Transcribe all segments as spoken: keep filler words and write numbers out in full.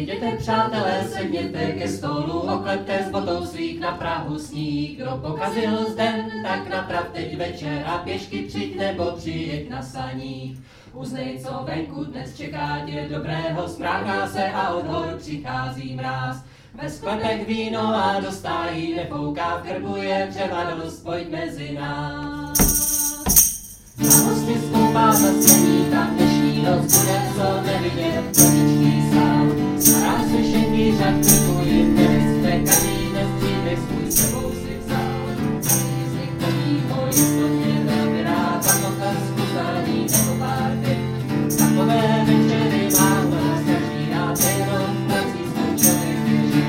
Jděte, přátelé, sedněte ke stolu, oklepte s botou svých na prahu sníh. Kdo pokazil den, tak naprav teď večer a pěšky přijď nebo přijeď na saních. Uznej, co venku dnes čeká tě dobrého, smráká se a od hor přichází mráz. Ve sklepech víno a do stájí nepouká, v krbu je převadost, pojď mezi nás. Na hosty stoupá zasnění, tam dnešní noc bude co nevidět, plničný sál. Stará slyšení řad krku jim nevyste, každý dnes příběh svůj sebou si vzal. Každý z nich chodí po jistotě velmi rád, a to kasku zdaní nebo pár dech. Takové večery má u nás každý rád, jenom prací svůj člověk věří.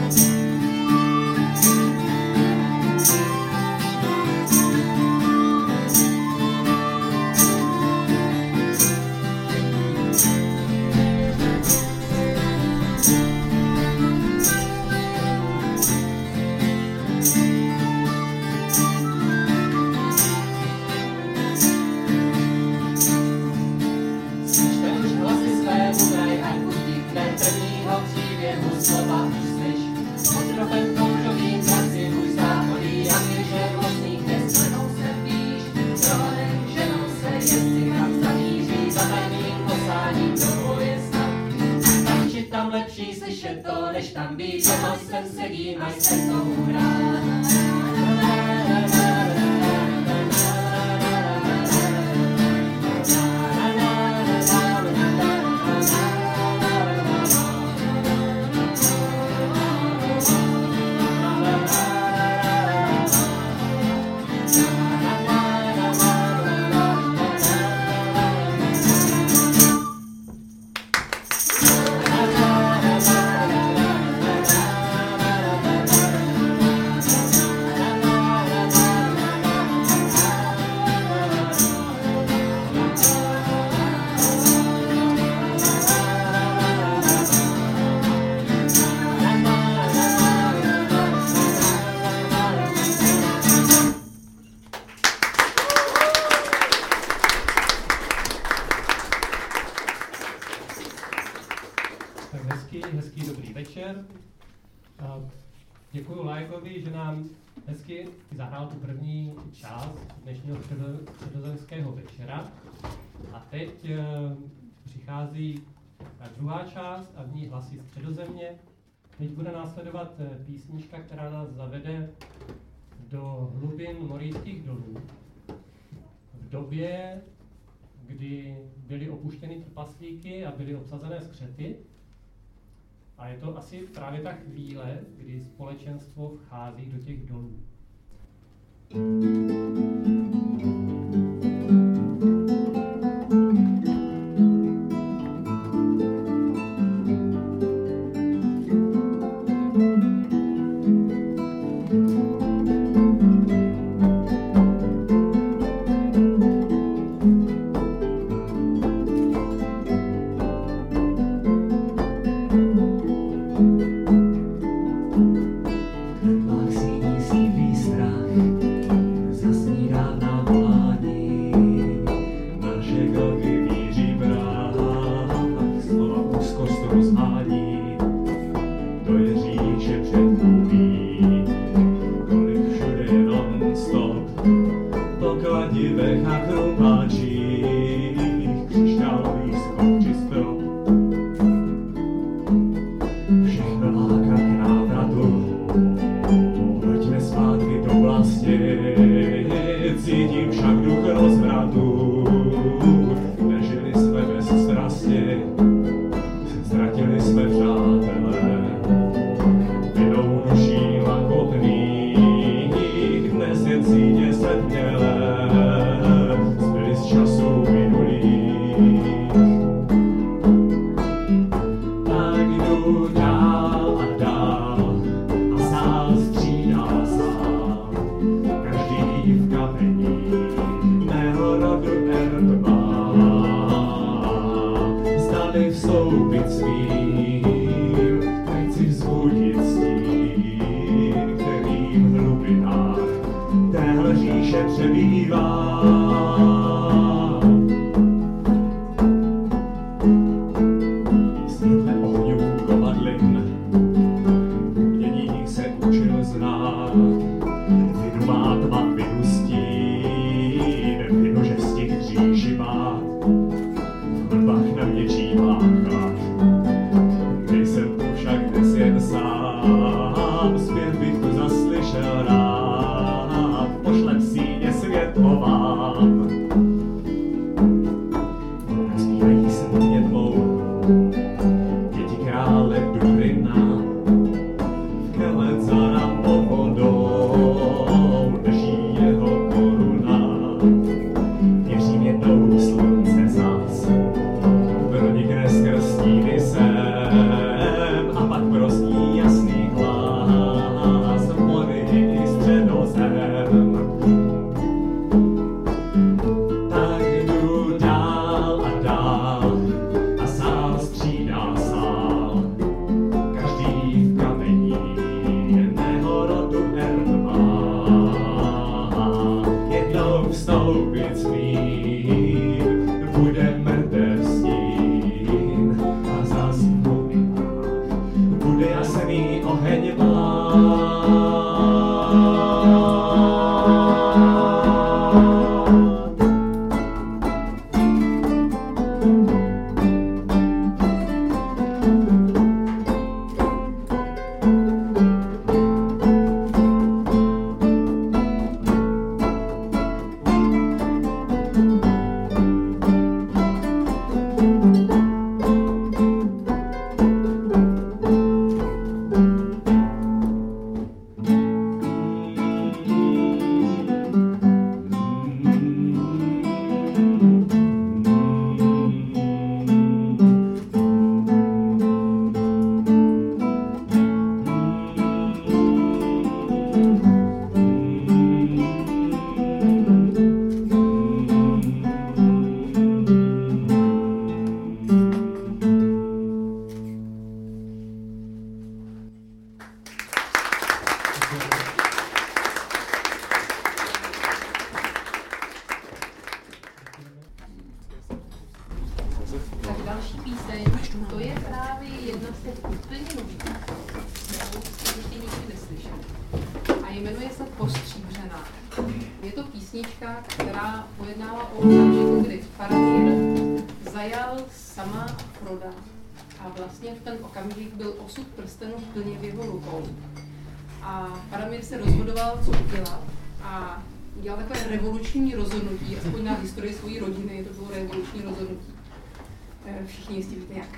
Tam být, doma jsem sedím a jsem tomu rád. Děkuji Lajkovi, že nám hezky zahrál tu první část dnešního středozemského večera. A teď e, přichází ta druhá část a v ní Hlasy středozemě. Teď bude následovat písnička, která nás zavede do hlubin Morijských dolů. V době, kdy byly opuštěny trpaslíky a byly obsazené skřety. A je to asi právě ta chvíle, kdy společenstvo vchází do těch dolů. Světle ohňů Všichni jistě víte, jaké.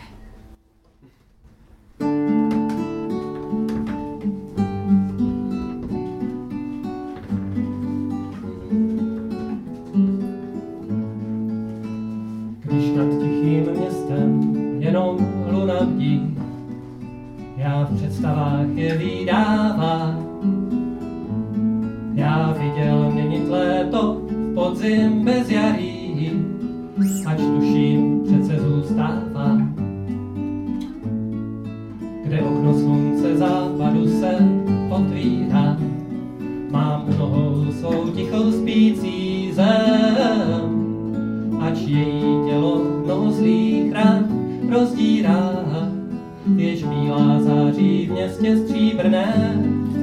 Když nad tichým městem jenom luna bdí, já v představách je vydává. Já viděl měnit léto v podzim bez jarí, ač tuším, přece zůstává. Kde okno slunce západu se otvírá, mám nohou svou tichou spící zem, ač její tělo mnoho zlých ran rozdírá, jež bílá září v městě stříbrné,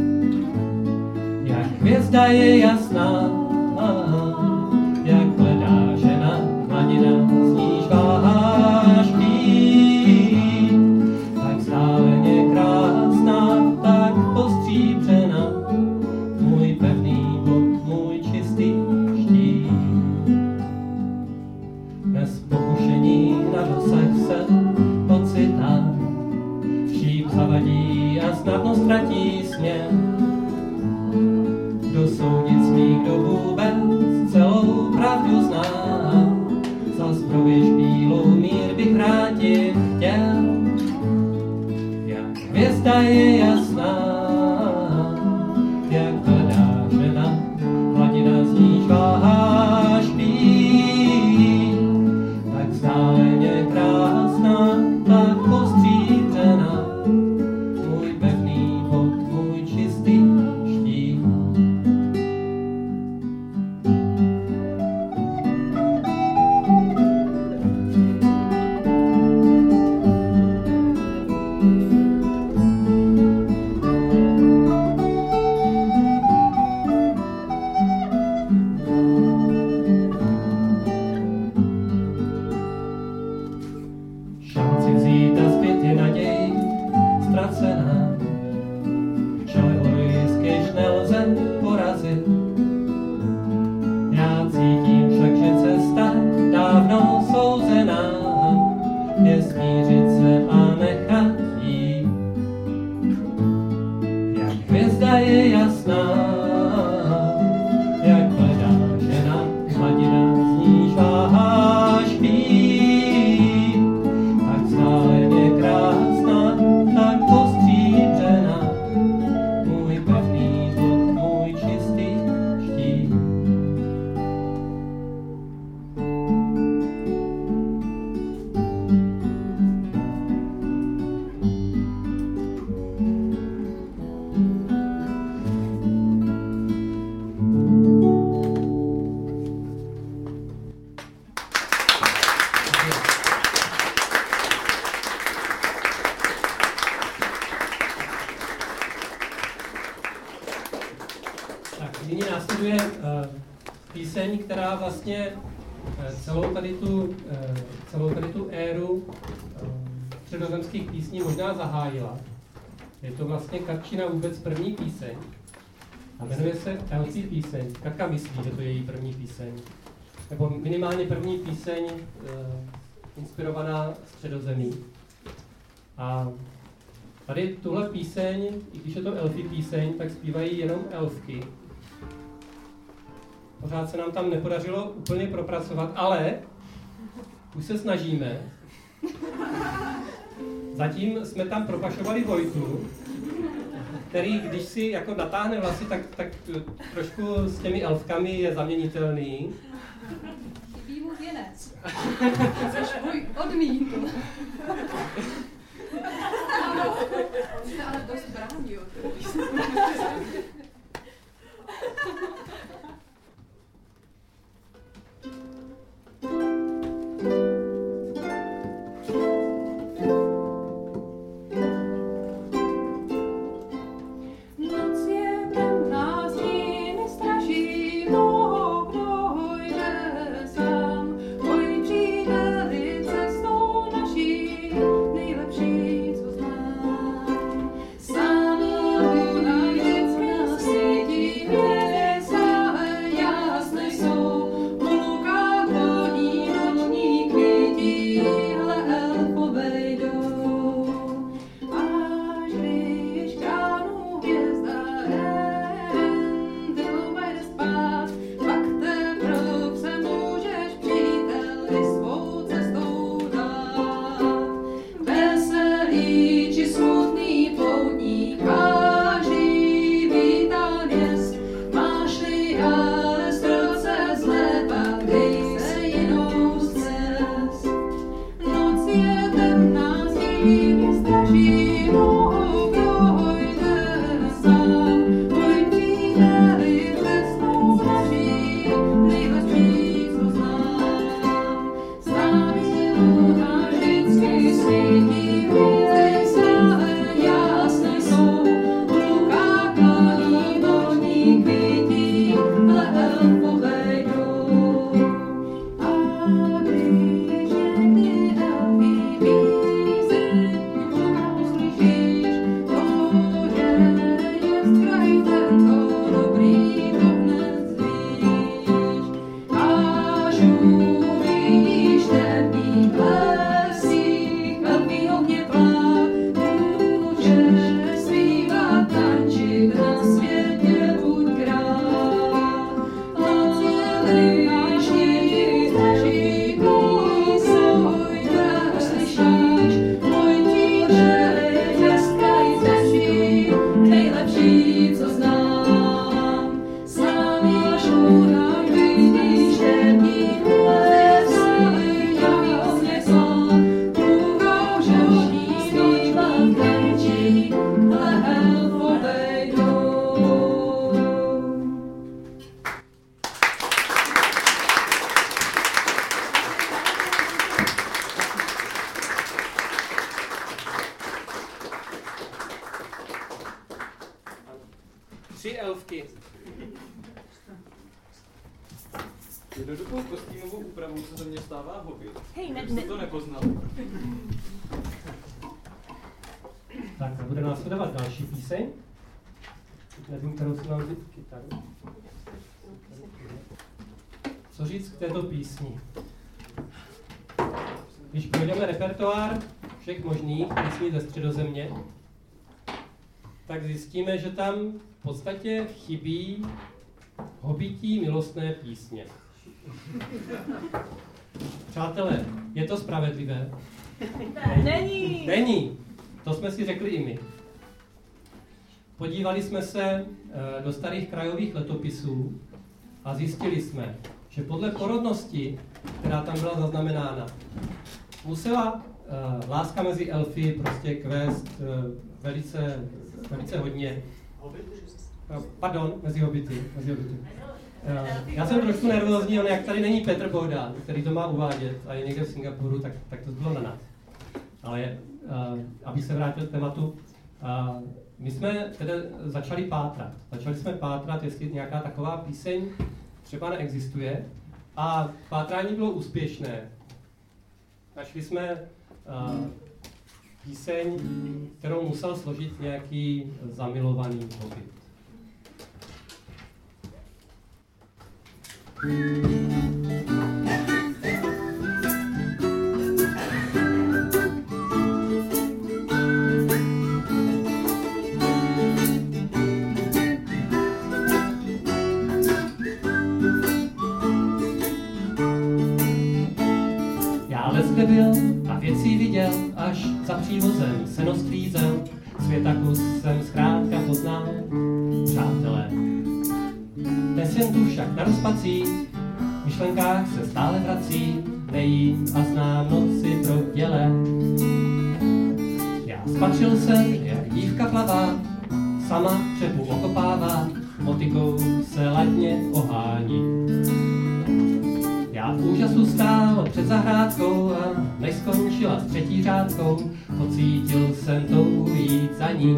jak hvězda je jasná, jak hledá žena hladina, z níž váháš pít, tak stáleně krásná, tak postříbřena, můj pevný bod, můj čistý štít. Dnes pokušení na dosah se ocitá, šíp zavadí a snadno ztratí směr. Kdo soudit smí, kdo vůbec celou pravdu zná, zas pro věž bílou mír bych vrátit chtěl. Jak hvězda je jasná, jak hledá žena, hladina z níž váháš pít, tak stáleně krásná, tak postříbřená, můj pevný bod, můj čistý štít. Tak, nyní následuje uh, píseň, která vlastně uh, celou tady tu, uh, celou tady tu éru uh, středozemských písní možná zahájila. Je to vlastně Katčina vůbec první píseň a jmenuje se Elfí píseň. Katka myslí, že to je její první píseň. Nebo minimálně první píseň uh, inspirovaná Středozemí. A tady tuhle píseň, i když je to elfí píseň, tak zpívají jenom elfky. Pořád se nám tam nepodařilo úplně propracovat, ale už se snažíme. Zatím jsme tam propašovali Vojtu, který, když si jako natáhne vlasy, tak, tak trošku s těmi elfkami je zaměnitelný. Chybí mu věnec, což můj odmítl. Ano, jste ale dost bránil. Tři elfky. Jednoduchou kostýmovou úpravu se ze mě stává Hobbit. Hej, ne, Už jste ne. to nepoznal. Tak a bude následovat další píseň. Nevím, kterou si mám vzít kytaru. Co říct k této písni? Když projdeme repertoár všech možných písní ze Středozemě, tak zjistíme, že tam v podstatě chybí hobití milostné písně. Přátelé, je to spravedlivé? Není! Není! To jsme si řekli i my. Podívali jsme se do starých krajových letopisů a zjistili jsme, že podle porodnosti, která tam byla zaznamenána, musela uh, láska mezi elfy prostě kvést uh, velice, velice hodně. Uh, pardon, mezi hobity. Mezi hobity. Uh, já jsem trošku nervózní, ale jak tady není Petr Bohdán, který to má uvádět a je někde v Singapuru, tak, tak to bylo na nás. Ale uh, aby se vrátil k tématu, uh, my jsme tedy začali pátrat. Začali jsme pátrat, jestli nějaká taková píseň třeba neexistuje. A pátrání bylo úspěšné. Našli jsme uh, píseň, kterou musel složit nějaký zamilovaný hobit. Kde byl a věci viděl, až za přívozem se nos sklízel, světakus jsem zkrátka poznal, přátelé. Dnes jen tu však na rozpacích, v myšlenkách se stále vrací, nejím a znám noci prodělé. Já spatřil jsem, jak dívka plavá, sama přepu okopává, motikou se ladně ohání. Já v úžasu stál před zahrádkou a než skončila s třetí řádkou, pocítil jsem touhu jít za ní.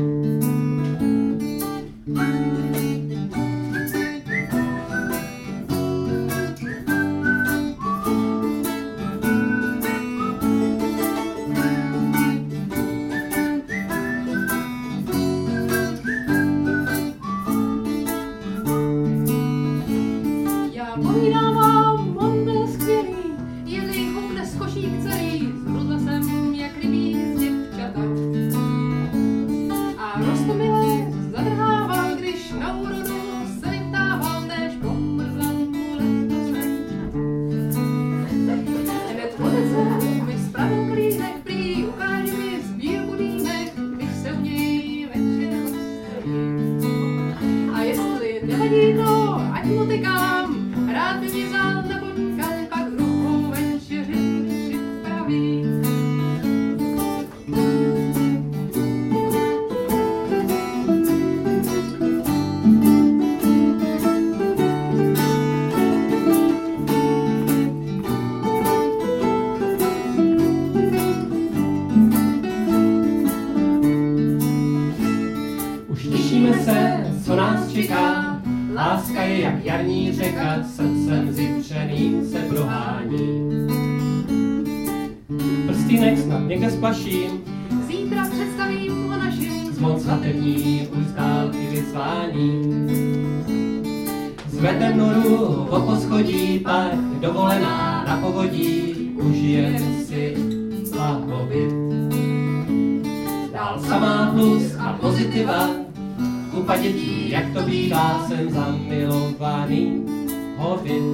Zítra představím o našim zmoc svatební ustál i vyzvání. Zvednem noru o poschodí, pak dovolená na povodí, užijem si blahobyt. Dál samá plus a pozitiva, kupa dětí, jak to bývá, jsem zamilovaný hobit.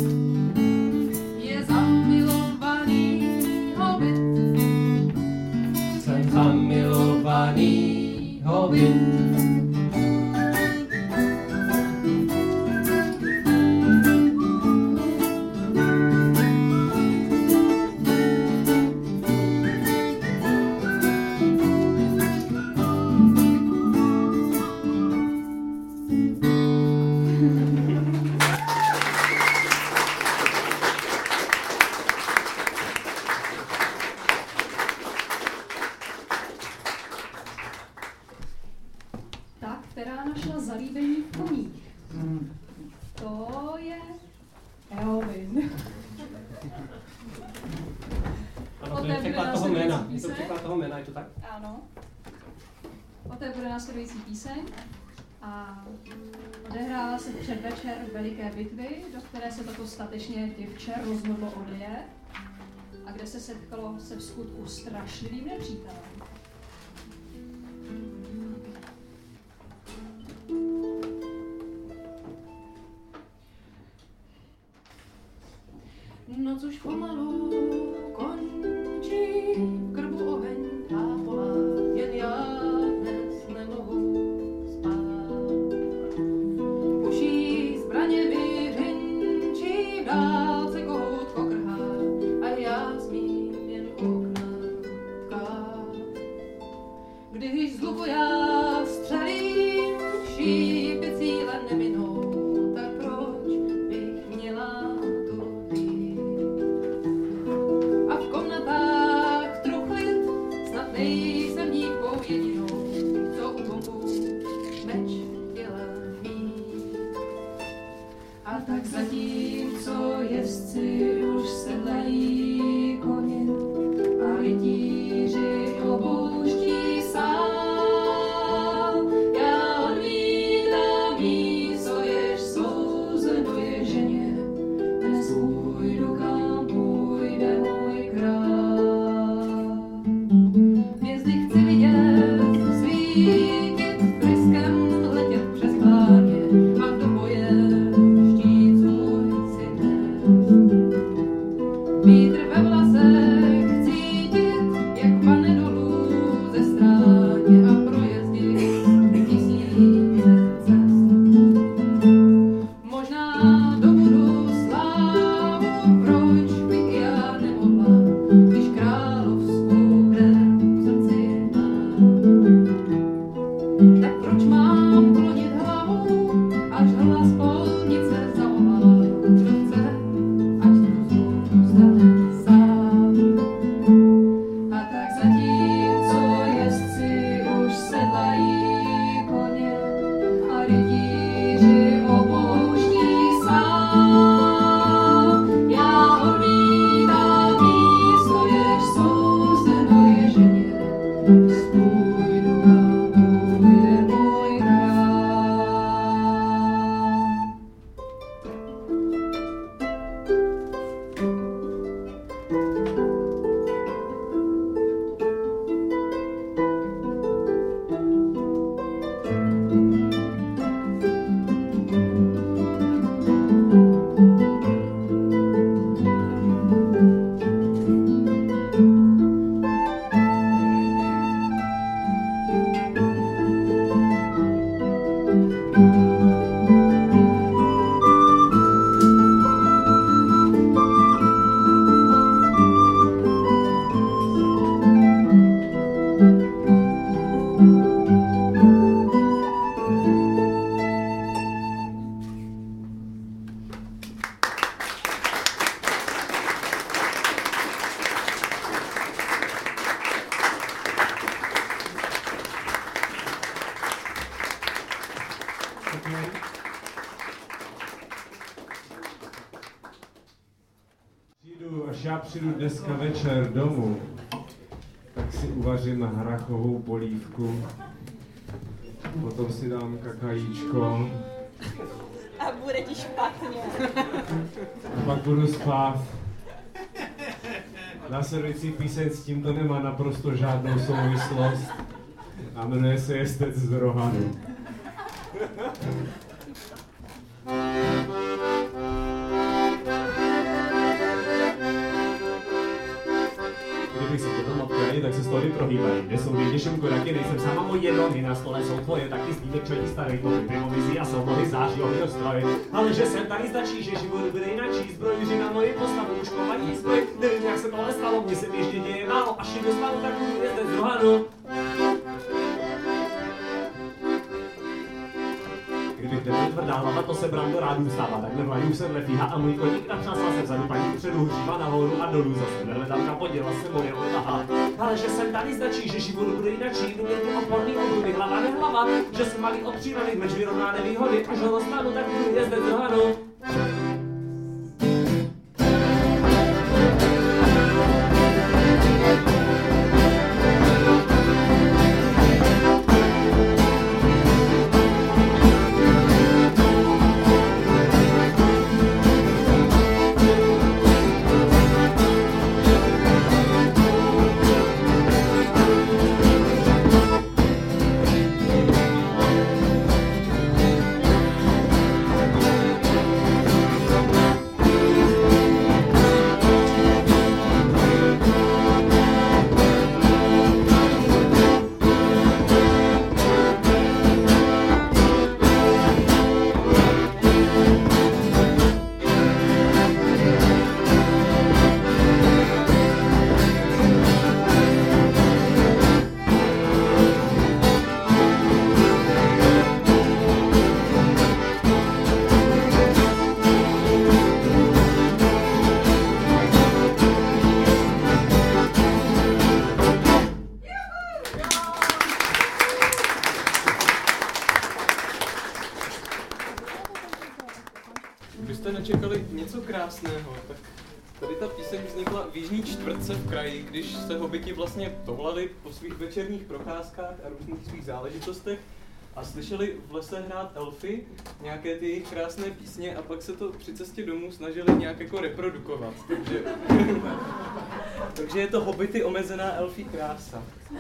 Je zamilovaný hobit. Zamilovaný hobit. Následující píseň a odehrává se předvečer veliké bitvy, do které se toto statečně děvče rozhodlo odjet a kde se setkalo se v skutku strašlivým nepřítelem. Noc už pomalu končí, v krbu oheň tápolá, jen já dnes nemohu spát. Uší zbraně vyhřinčí, v dálce kohout kokrhá a já smím jen u okna tkát. Když z luku já střelím, šípy cíle neminou, tak proč bych měla tu být? tak zatímco jezdci už sedlají koně a rytíři opouští sál, já odmítám místo, jež souzeno je ženě, dnes půjdu, kam půjde můj král. Hvězdy chci vidět, svítit friskem, letět přes chvárně a do boje štít svůj si nést. Vítr ve vlasech cítit, jak pane dolů ze stráně a projezdit tisíce cest. Možná dobudu slávu, proč bych já nemohla, když královskou krev v srdci mám. Tak proč mám klonit hlavu, až hlas polnice zavolá, kdo chce, ať tu zůstane sám. A tak zatímco jezdci už sedlají koně a rytíři opouští sál, já odmítám místo, jež souzeno je ženě, spůjdu, kam půjde můj král. Přijdu, až já přijdu dneska večer domů, tak si uvařím hrachovou polívku, potom si dám kakajíčko A bude ti špatně. a pak budu spát. Následující píseň s tímto nemá naprosto žádnou souvislost a jmenuje se Jestec z Rohanu. Kdybych si tě doma pěli, tak se stoly prohýbají. Kde jsou vyděším koraky, nejsem sama moje nohy, na stole jsou tvoje, taky snímek čelí starých nohy, pivo vizí a jsou nohy září ohy do stroje. Ale že jsem tady stačí, že život bude jináčí, zbroj, že na moji postavu už kovají zbroj. Nevím, jak se tohle stalo, mně se běžně děje málo, až jdu spát, tak budu jezdec z Rohanu. Kdybych nebyl tvrdá hlava, to se brám do rádů stává, tak nevlajú se vle fíha a můj koník natřásla se vzadu, paní upředu hříva nahoru a dolů zase, nervedavka poděla se moje odahá. Ale že jsem tady značí, že život bude jinačí, jdu mě ty oporný obruby, hlava nehlava, že jsem malý od přírody, meč vyrovná nevýhody, až ho dostanu, tak budu jezdec z Rohanu. Kdybyste nečekali něco krásného, tak tady ta píseň vznikla v jižní čtvrtce v kraji, když se hobiti vlastně toulali po svých večerních procházkách a různých svých záležitostech a slyšeli v lese hrát elfy, nějaké ty jejich krásné písně a pak se to při cestě domů snažili nějak jako reprodukovat. Takže, takže je to hobity omezená elfí krása.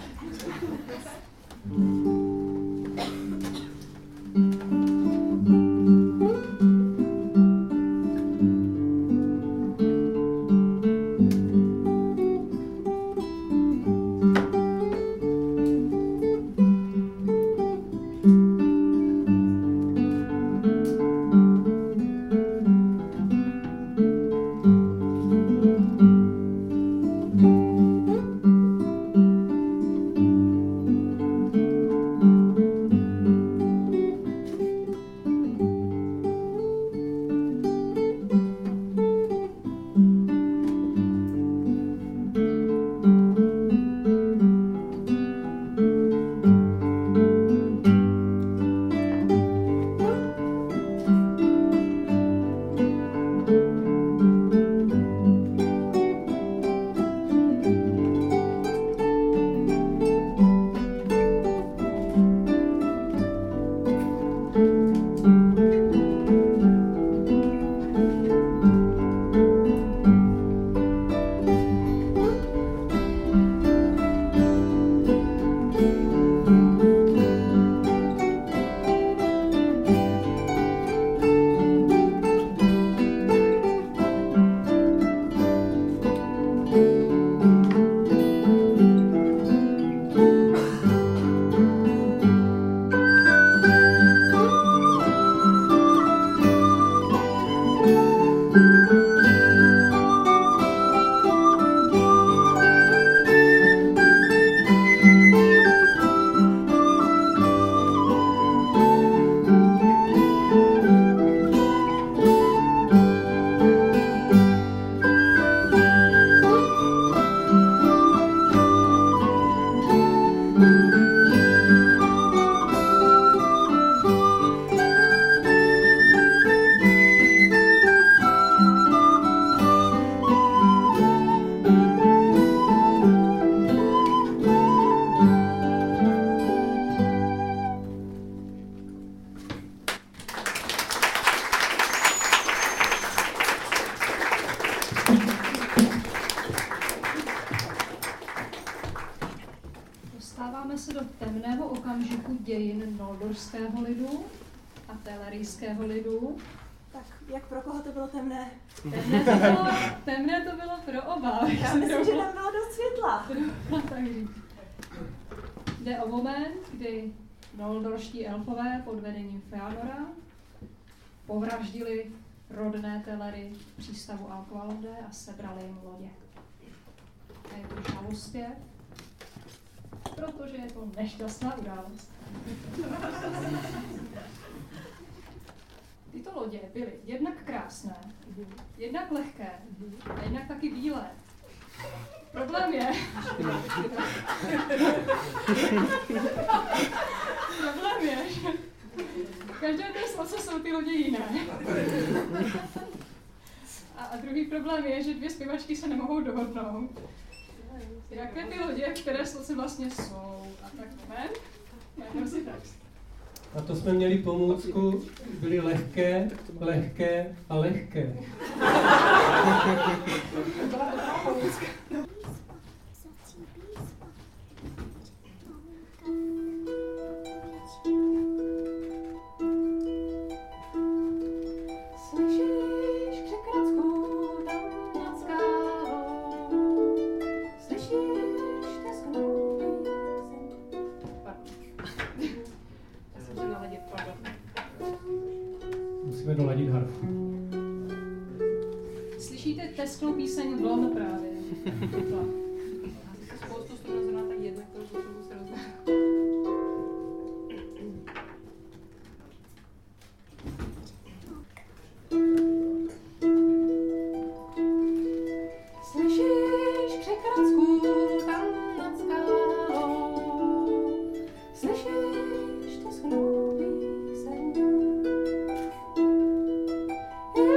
Dostáváme se do temného okamžiku dějin noldorského lidu a telerijského lidu. Tak, jak pro koho to bylo temné? Temné to bylo, temné to bylo pro oba. Já myslím, že tam bylo dost světla. Jde o moment, kdy noldorští elfové pod vedením Feanora povraždili rodné Telery v přístavu Alqualode a sebrali jim lodě. A je to žalostě, protože je to nešťastná událost. Tyto lodě byly jednak krásné, jednak lehké a jednak taky bílé. Problém je, problém je, že každé té sloce jsou ty lodě jiné. A, a druhý problém je, že dvě zpěvačky se nemohou dohodnout. Jaké ty lodě, které sloce vlastně jsou. A tak moment, najdu si text. A to jsme měli pomůcku, byly lehké, lehké a lehké. Byla dobrá pomůcka. Slyšíš křikracku tam nad skálou, slyšíš tesknou píseň. Pardon. Já jsem chtěla naladit, pardon. Musíme doladit harfu. Slyšíte tesknou píseň Vln právě. Spoustu strun rozhodná tak jedno, kterou potřebuji se rozhodná. Slyšíš křikracku tam nad skálou, slyšíš tesknou píseň.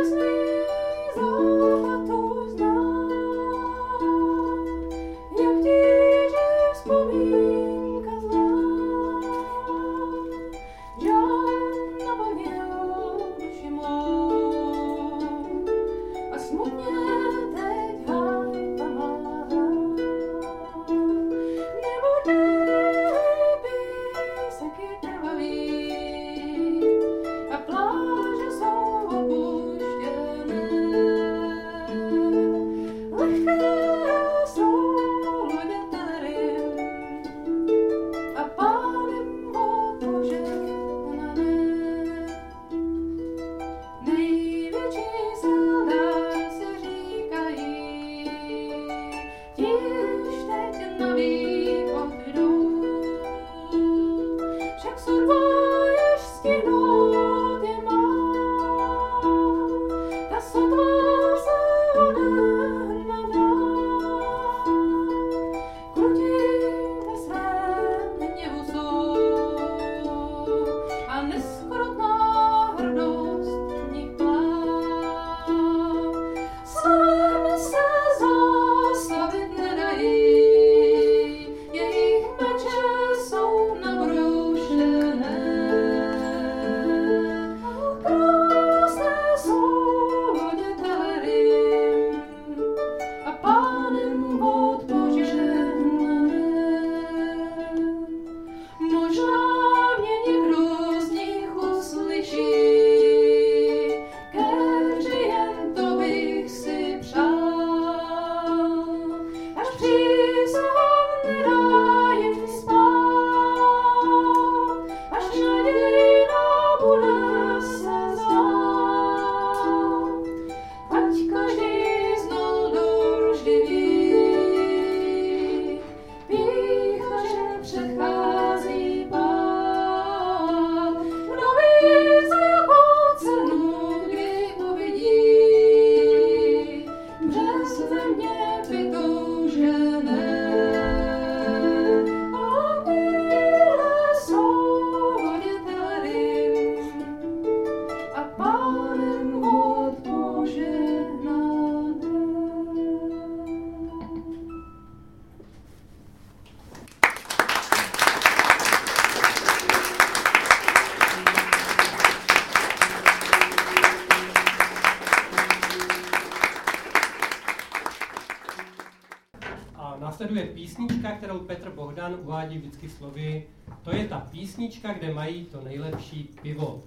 Následuje písnička, kterou Petr Bohdan uvádí vždycky slovy: to je ta písnička, kde mají to nejlepší pivo.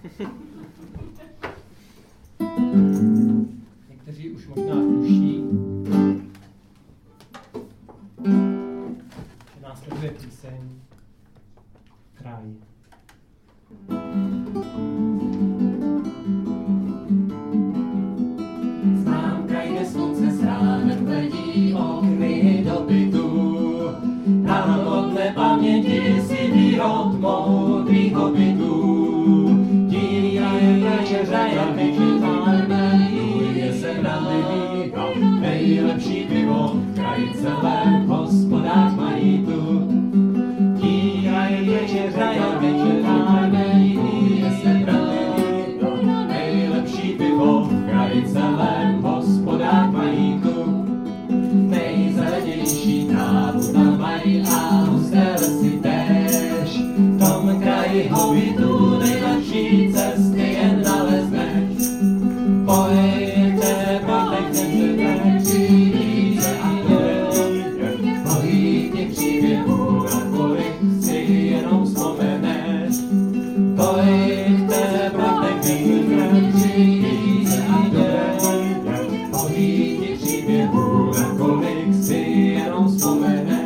Někteří už možná tuší, že následuje píseň Kraj. Znám kraj, kde slunce s ránem hledí okny do bytu. Tam od nepaměti si výrod moudrýho bytu. Díra je večeře, jak vyčitálme, je se brandy víno, nejlepší pivo v kraji celém hospodář mají tu. Díra je večeře, jak vyčitálme, je se brandy víno, nejlepší pivo v kraji celém hospodář mají tu. Nejzelenější trávu tam mají a husté lesy též. V tom kraji hobitu nejlepší cesty jen nalezneš. Pojďte, pojďte, přijďte a pojďte, pojďte příběhů, na kolik si jenom vzpomeneš. Pojďte, pojďte, přijďte a pojďte, pojďte příběhů, na kolik si jenom vzpomeneš.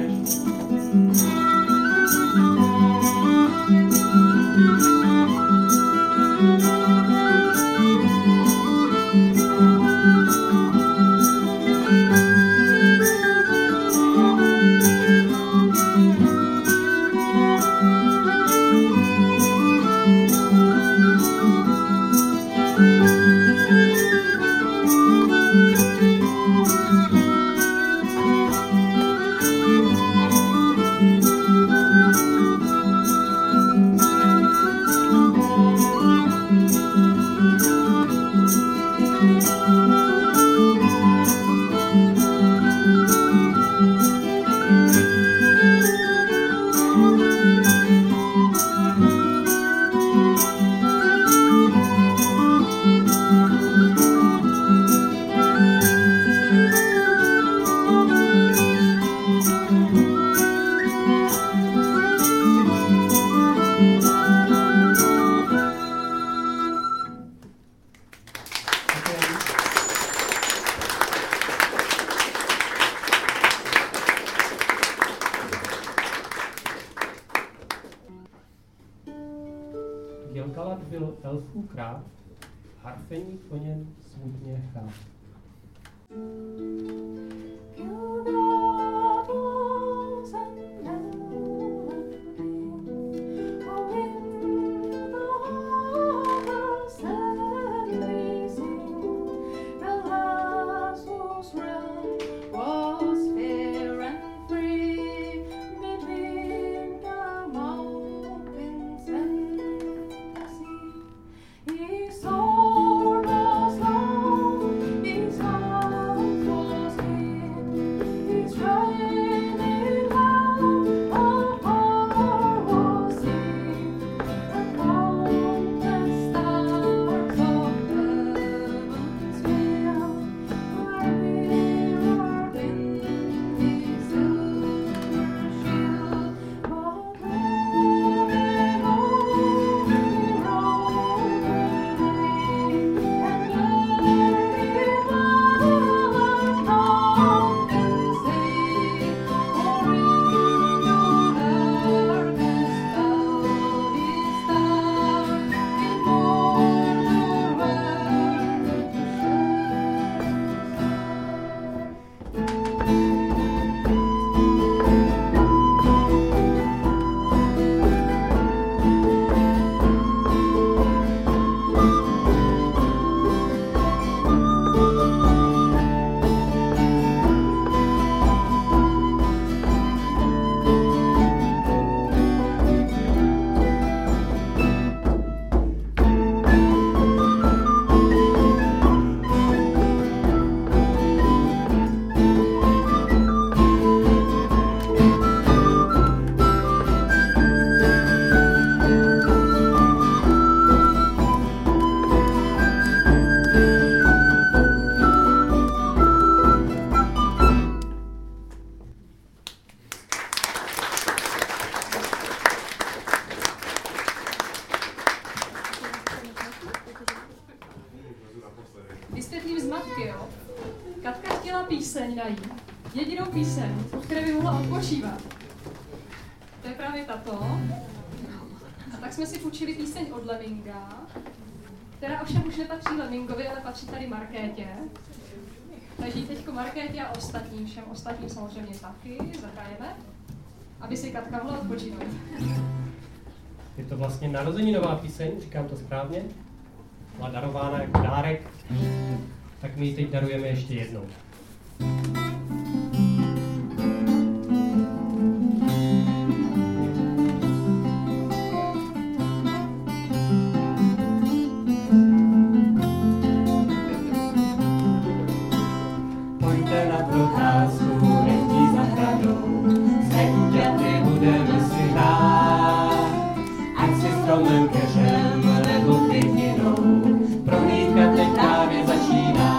Gilgalad byl elfů král, harfeník po něm smutně hrál. His heart was in vysvětlím zmatky, jo. Katka chtěla píseň najít. Jedinou píseň, po které by mohla odpočívat. To je právě tato. A tak jsme si půjčili píseň od Leminga, která ovšem už nepatří Lemingovi, ale patří tady Markétě. Takže ji teďko Markétě a ostatním, všem ostatním samozřejmě taky zahrajeme, aby si Katka mohla odpočívat. Je to vlastně narozeninová píseň, říkám to správně, byla darována jako dárek, tak my ji teď darujeme ještě jednou. Pojďte na procházku, letí zahradou, s enťaty budeme si hrát, ať si stromem, keřem nebo květinou, prohlídka teď právě začíná.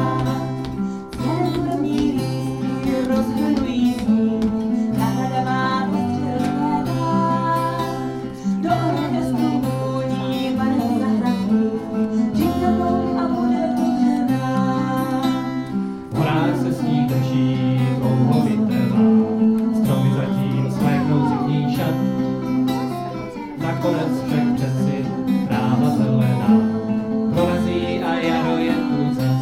Zelený lístky rozhrnují sníh, zahrada má postřelné dát, do orchestru vůní pane zahradní, přijď za mnou a bude dobře. Horách se sníh drží, dlouho vytrvá, stromy zatím svléknou zimní šat. Nakonec však přeci tráva zelená prorazí a jaro je tu zas.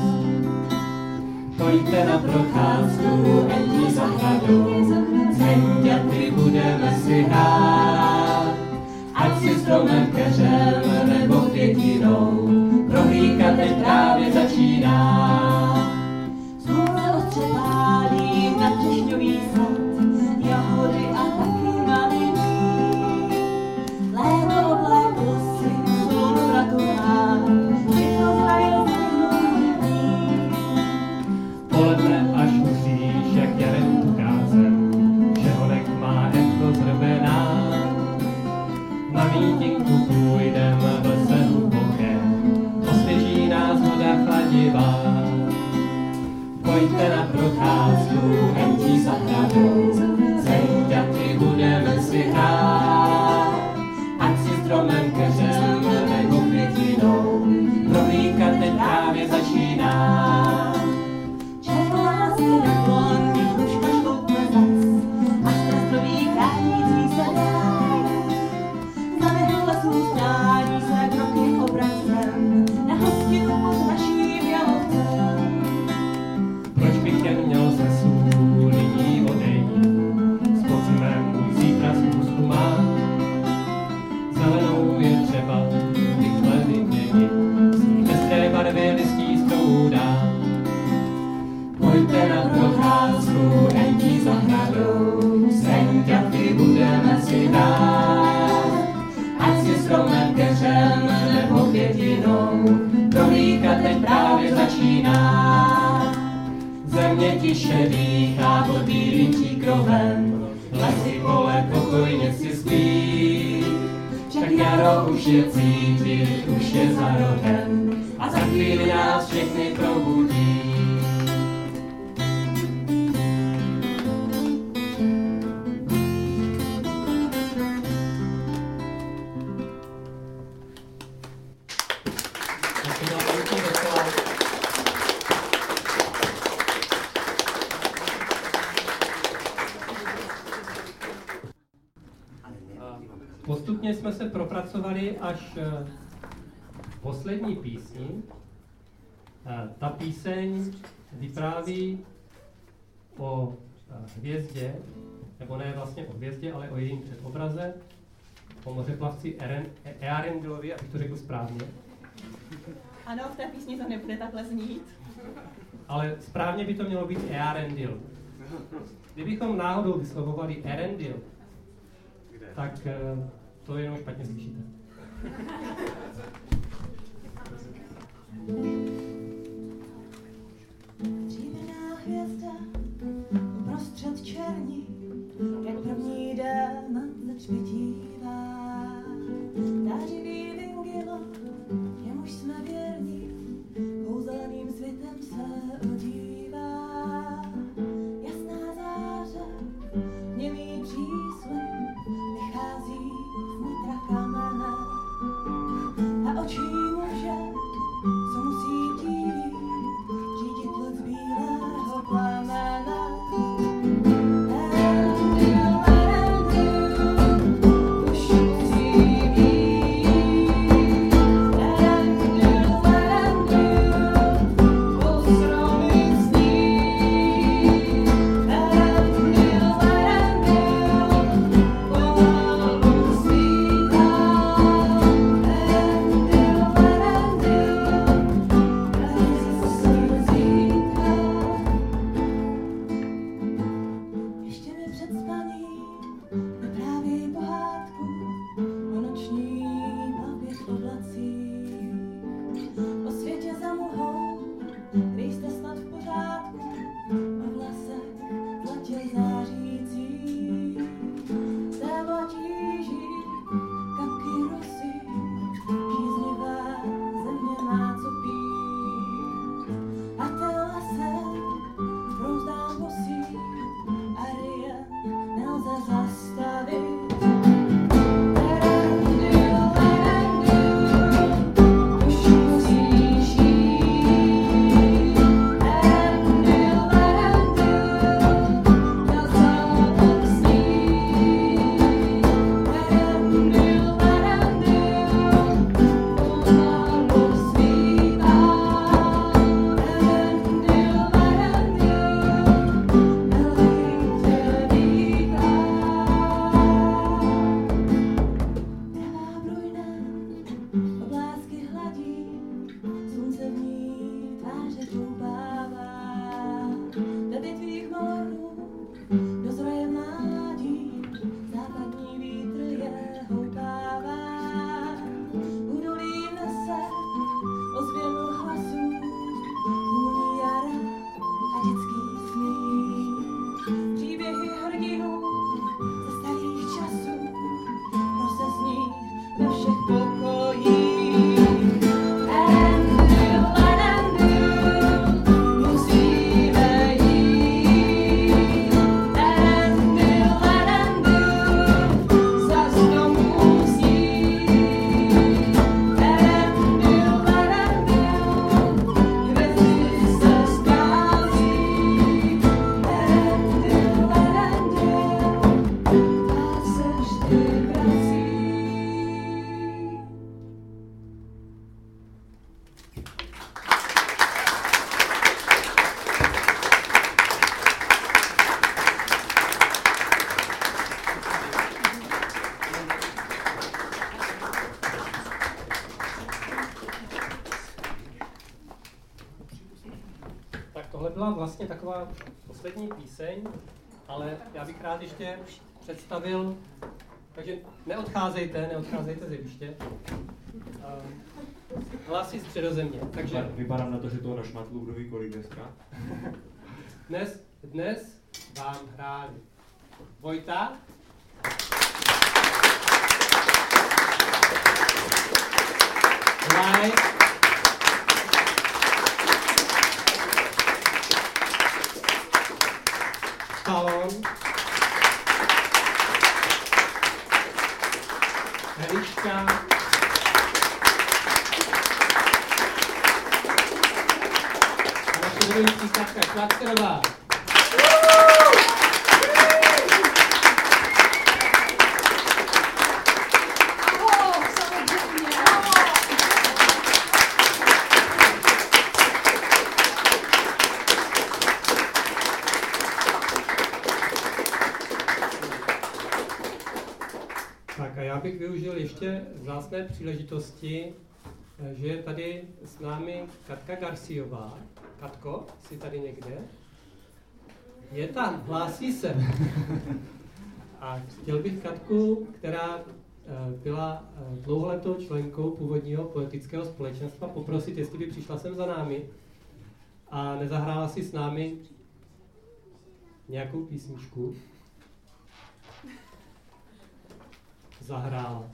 Pojďte na procházku, entí zahradou, s enťaty budeme si hrát. Ať si stromem, keřem nebo květinou, prohlídka teď právě začíná. Slunce ostře pálí na třešňový sad, jahody a taky maliny. Léto obléklo si slunu raturá, všechno zraje zimnou. Poledne až usíš, jak jarem ukázem, že honek má echo zrvená. Na mítinku půjdem v lese hlubokém, osvěží nás voda chladivá. Pojďte na procházku, entí zahradou, s enťaty budeme si hrát. Ať si stromem, keřem nebo květinou, prohlídka teď právě začíná. Červená si na kloní, hruška šloupne zas, až ten stroví kránící se dá. Zavěr lesů strání se kroky obracem, na hostinu pod naším jalovcem. Proč bych jen měl ze lesů lidí odejít? S podzimem můj zítra zkusku má. Zelenou je třeba rychle vyměnit, s ní pestré barvy listí sproudá. Pojďte na procházku, entí zahradou, s enťaty budeme si hrát. Ať si stromem, keřem nebo květinou, prohlídka teď právě začíná. Země tiše dýchá pod bílým příkrovem, lesy pole pokojně si spí. Však jaro už je cítit, už je za rohem a za chvíli nás všechny probudí. Postupně jsme se propracovali až k poslední písni. Ta píseň vypráví o hvězdě, nebo ne vlastně o hvězdě, ale o jejím předobraze, o mořeplavci Earendilovi, abych to řekl správně. Ano, v té písni to nebude takhle znít. Ale správně by to mělo být Earendil. Kdybychom náhodou vyslovovali Earendil, tak to jenom špatně slyšíte. Dřívená hvězda uprostřed černí, jak první démon zatřpitívá. Zářivý vingilo, jemuž jsme věrní, kouzelným světem se odívá. Jasná záře, němý příslib, vychází z nitra kamene a očí muže, co musí dít. tohle byla vlastně taková poslední píseň, ale já bych rád ještě představil, takže neodcházejte, neodcházejte z jeviště. Hlasy Středozemě. Takže vypadám na to, že toho našmatlu kdo ví kolik dneska. Dnes, dnes vám hráli Vojta, Laj, Talon, Eliška, a naše vedoucí Katka Švackerová. Tak a já bych využil ještě vzácné příležitosti, že je tady s námi Katka Garciová. Katko, jsi tady někde? Je tam, hlásí se. A chtěl bych Katku, která byla dlouholetou členkou původního poetického společenstva, poprosit, jestli by přišla sem za námi a nezahrála si s námi nějakou písničku. Zahrála.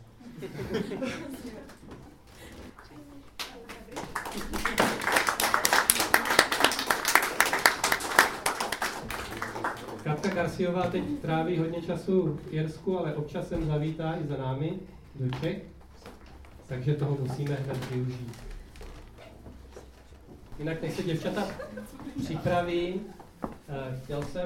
Katka Garciová teď tráví hodně času v Irsku, ale občas sem zavítá i za námi do Čech, takže toho musíme hned využít. Jinak než se děvčata připraví, chtěl jsem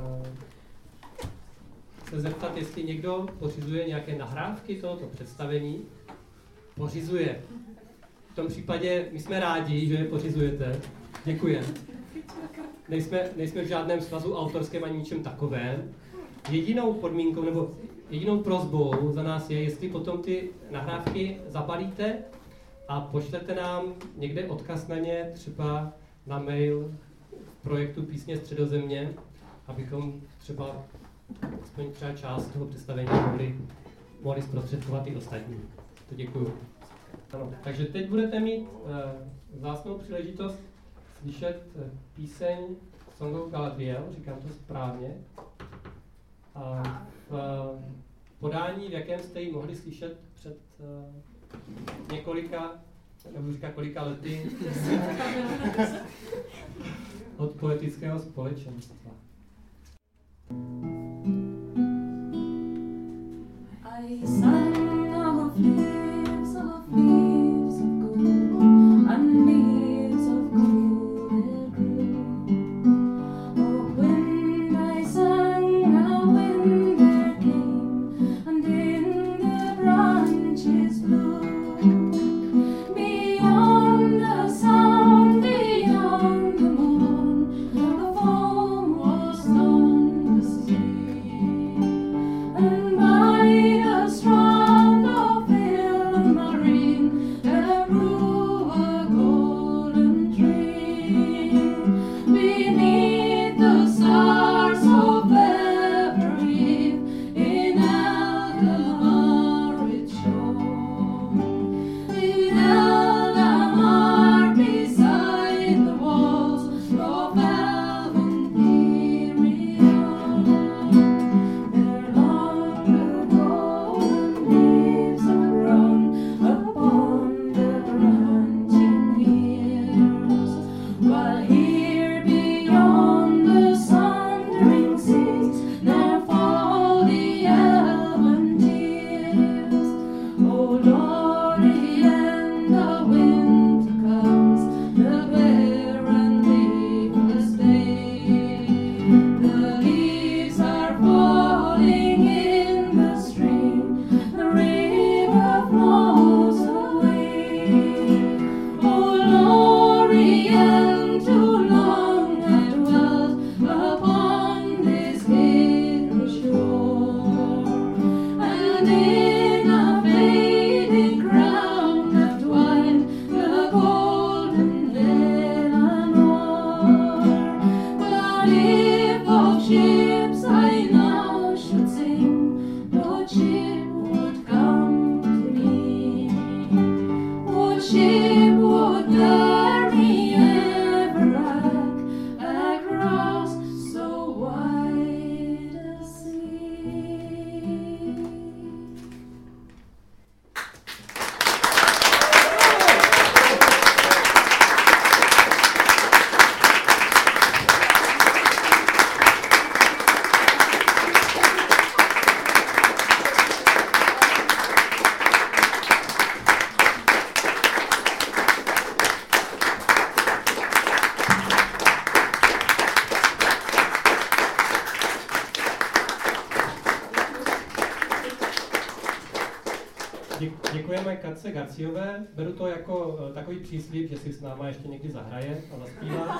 se zeptat, jestli někdo pořizuje nějaké nahrávky tohoto představení. Pořizuje. V tom případě my jsme rádi, že je pořizujete. Děkujeme. Nejsme, nejsme v žádném svazu autorském ani ničem takovém. Jedinou podmínkou nebo jedinou prosbou za nás je, jestli potom ty nahrávky zabalíte a pošlete nám někde odkaz na ně, třeba na mail projektu Písně Středozemě, abychom třeba aspoň třeba část toho představení mohli, mohli zprostředkovat i ostatní. To děkuju. Ano, takže teď budete mít uh, vzácnou příležitost slyšet uh, píseň Song of Galadriel, říkám to správně. A v uh, podání, v jakém jste ji mohli slyšet před uh, několika, nebudu říkat kolika lety, od poetického společenstva. I sang of leaves, of leaves of gold, and leaves of gold that grew. Oh, wind, I sang, a wind that came, and in the branches blew. Beyond the sound, beyond the moon, the foam was děkujeme Katce Garciové. Beru to jako uh, takový příslib, že si s náma ještě někdy zahraje a zaspívá.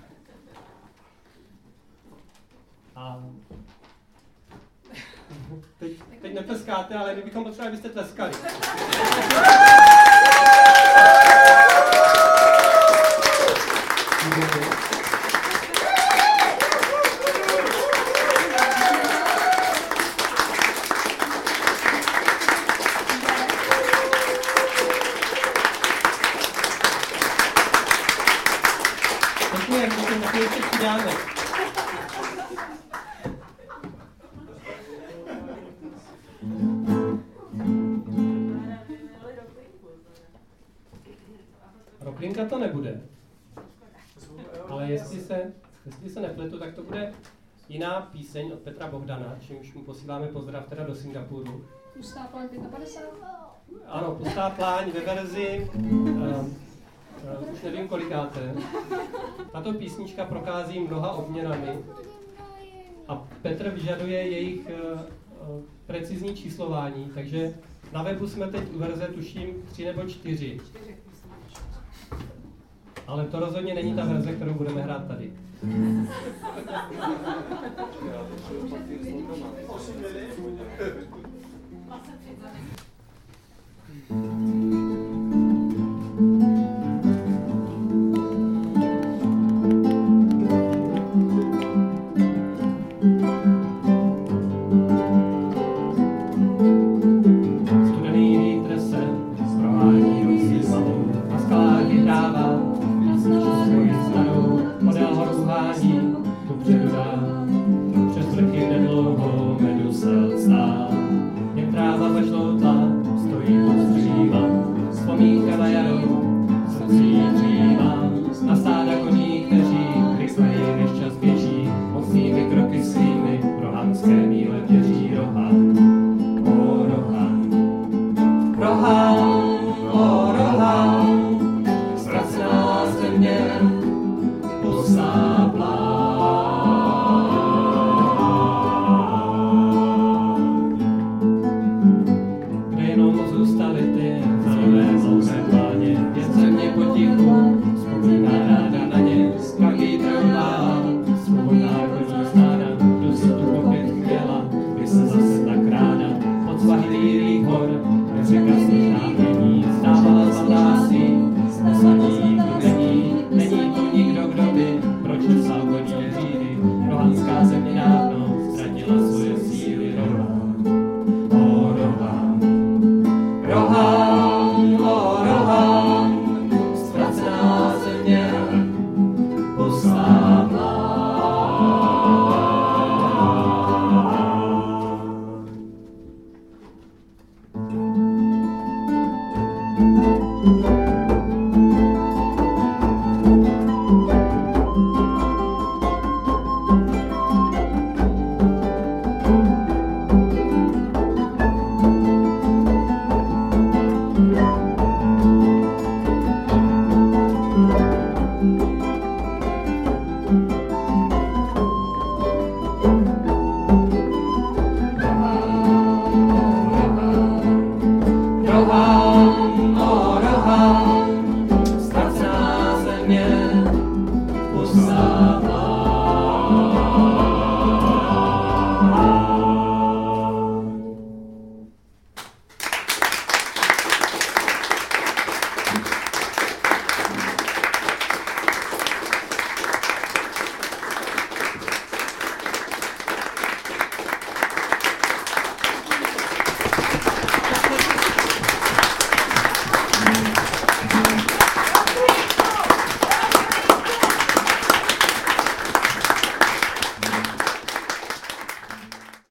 A teď, teď netleskáte, ale my bychom potřebovali, abyste tleskali. Pěkně, pěkně, taky ještě přidáme. Roklinka to nebude, ale jestli se, jestli se nepletu, tak to bude jiná píseň od Petra Bohdana, čímž mu posíláme pozdrav teda do Singapuru. Pustá pláň padesát pět? Ano, Pustá pláň ve verzi, uh, uh, už nevím kolikáté. Tato písnička prochází mnoha obměnami a Petr vyžaduje jejich uh, uh, precizní číslování, takže na webu jsme teď u verze tuším tři nebo čtyři. Ale to rozhodně není ta verze, kterou budeme hrát tady. Thank you.